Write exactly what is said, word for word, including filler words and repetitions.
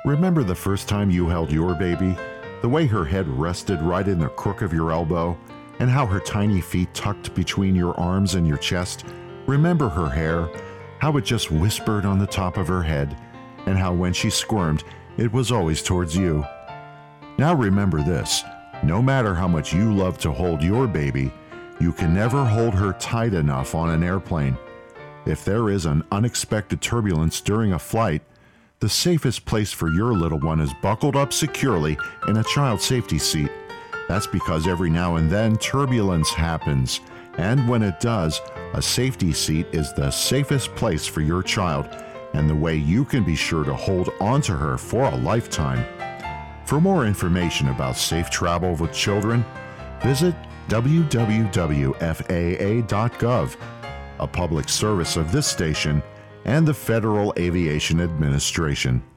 Remember the first time you held your baby? The way her head rested right in the crook of your elbow, and how her tiny feet tucked between your arms and your chest? Remember her hair, how it just whispered on the top of her head, and how when she squirmed, it was always towards you. Now remember this, no matter how much you love to hold your baby, you can never hold her tight enough on an airplane. If there is an unexpected turbulence during a flight, the safest place for your little one is buckled up securely in a child safety seat. That's because every now and then turbulence happens, and when it does, a safety seat is the safest place for your child and the way you can be sure to hold onto her for a lifetime. For more information about safe travel with children, visit w w w dot f a a dot gov, a public service of this station and the Federal Aviation Administration.